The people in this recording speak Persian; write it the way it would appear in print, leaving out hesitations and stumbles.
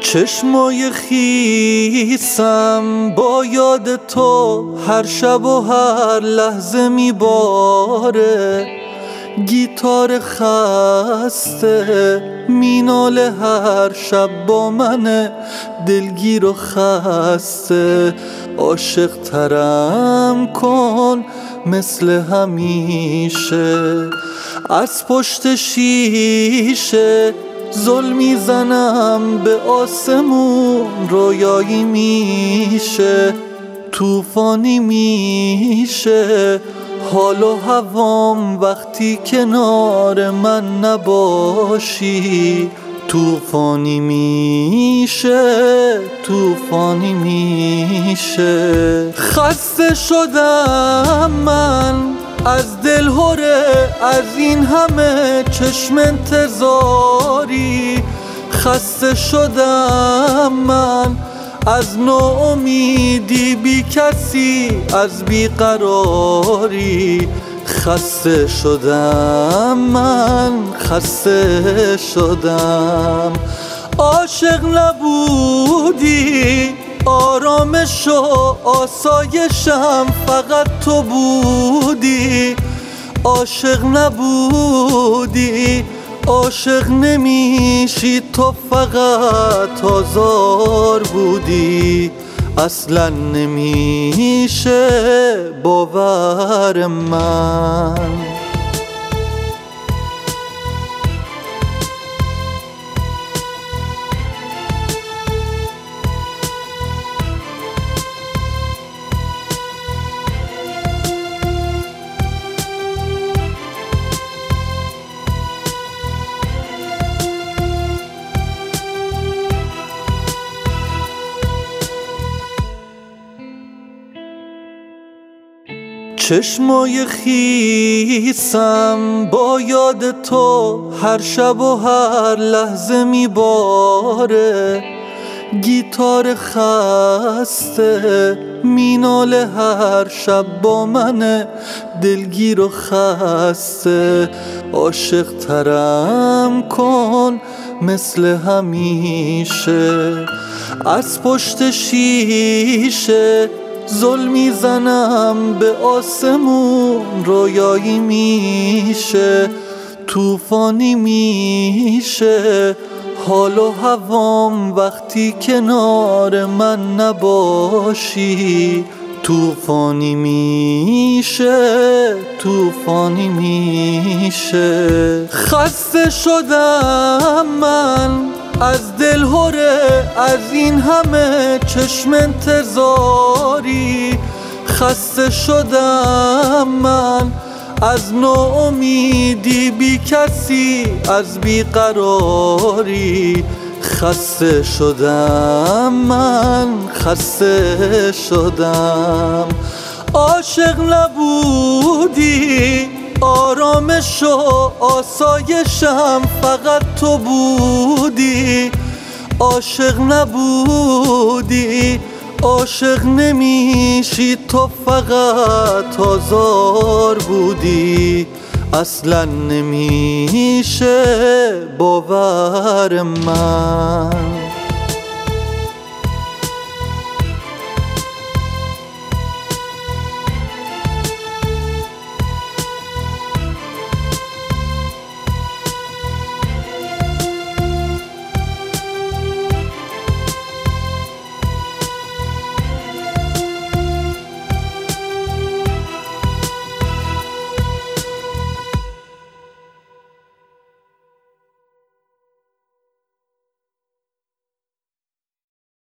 چشمای خیسم با یاد تو هر شب و هر لحظه میباره. گیتار خسته میناله هر شب با من دلگیر و خسته. عاشق ترم کن مثل همیشه. از پشت شیشه زل میزنم به آسمون، رویایی میشه طوفانی میشه. حال و هوام وقتی کنار من نباشی طوفانی میشه طوفانی میشه. خسته شدم من از دلهره، از این همه چشم انتظاری. خسته شدم من از ناامیدی، بی کسی از بیقراری. خسته شدم من خسته شدم. عاشق نبودی آرامش و آسایشم فقط تو بودی. عاشق نبودی عاشق نمیشی، تو فقط آزار بودی. اصلا نمیشه باور من. چشمای خیسم با یاد تو هر شب و هر لحظه میباره. گیتار خسته میناله هر شب با من دلگیر و خسته. عاشق ترم کن مثل همیشه. از پشت شیشه زل میزنم به آسمون، رویایی میشه طوفانی میشه. حال و هوام وقتی کنار من نباشی طوفانی میشه طوفانی میشه. خسته شدم من از دلهره، از این همه چشم انتظاری. خسته شدم من از ناامیدی، بی کسی از بیقراری. خسته شدم من خسته شدم. عاشق نبودی آرامش و آسایشم فقط تو بودی. عاشق نبودی عاشق نمیشی، تو فقط آزار بودی. اصلا نمیشه باور من.